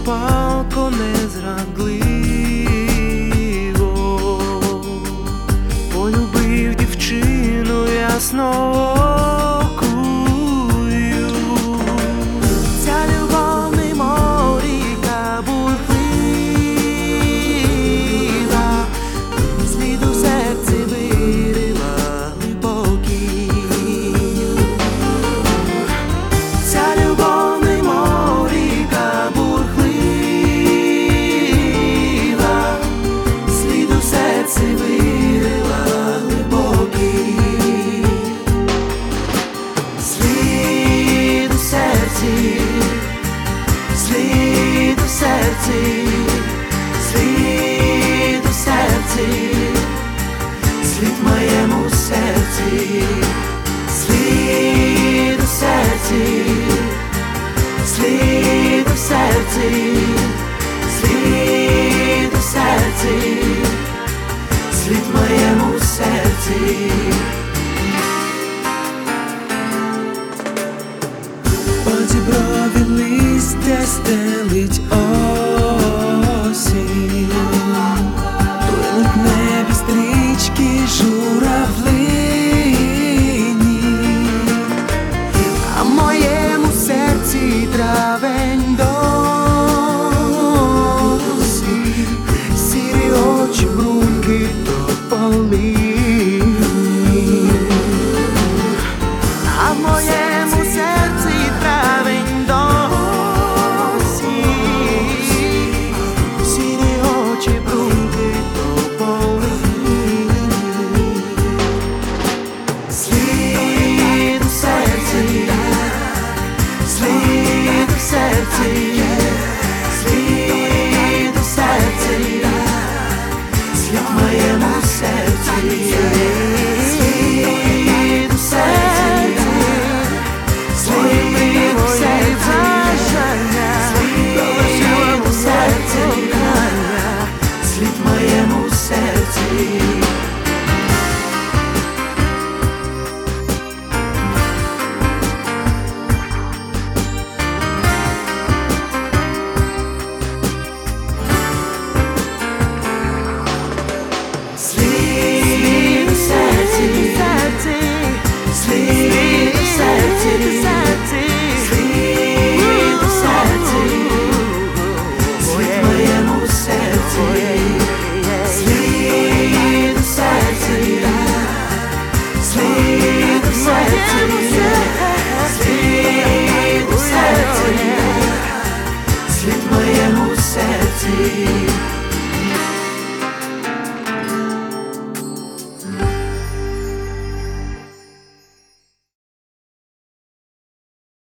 палко незрадливо полюбив дівчину ясноокую. Ця любов немов ріка бурхлива, слід у серці вирила глибокий. Ця любов немов ріка бурхлива, слід у серці вирила глибокий. Слід у серці, слід у серці, слід у серці, слід в моєму серці, слід у серці, слід у серці, слід у серці, слід в моєму серці. По діброві листя стелить